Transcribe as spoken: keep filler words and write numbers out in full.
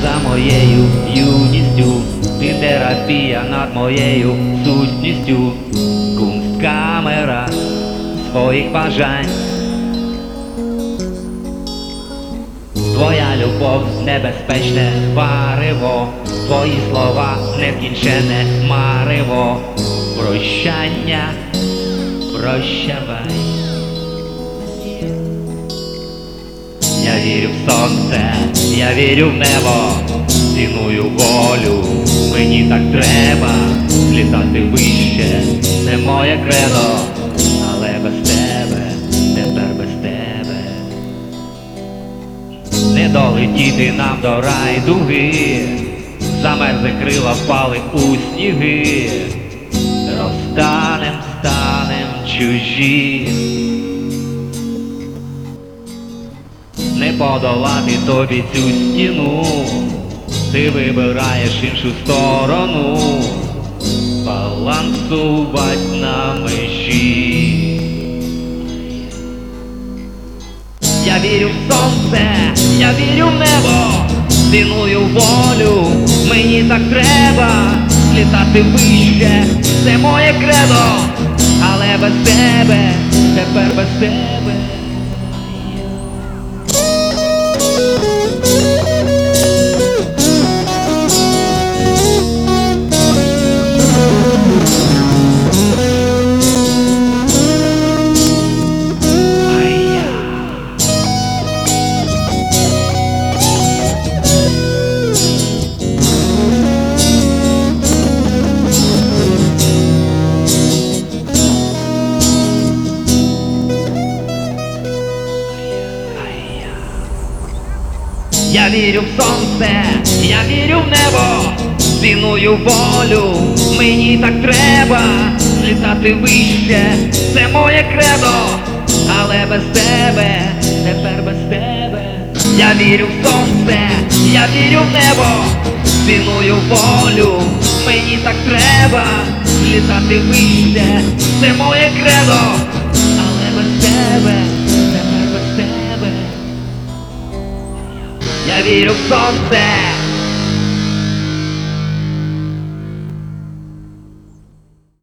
за моєю юністю, ти терапія над моєю сутністю, кунсткамера своїх бажань. Твоя любов небезпечне варево, твої слова невкінчене марево. Прощання, прощавай. Я вірю в сонце, я вірю в небо, ціную волю, мені так треба злітати вище, це моє кредо, але без тебе, тепер без тебе. Не долетіти нам до райдуги, замерзли крила, впали у сніги, розтанем, станем чужі. Не подолати тобі цю стіну, ти вибираєш іншу сторону, балансувать на межі. Я вірю в сонце, я вірю в небо, ціную волю, мені так треба злітати вище, це моє кредо, але без тебе, тепер без тебе. Я вірю в сонце, я вірю в небо, ціную волю, мені так треба злітати вище, це моє кредо, але без тебе, тепер без тебе. Я вірю в сонце, я вірю в небо, ціную волю, мені так треба злітати вище, це моє кредо, але без тебе, тепер без тебе. Я вірю в сонце.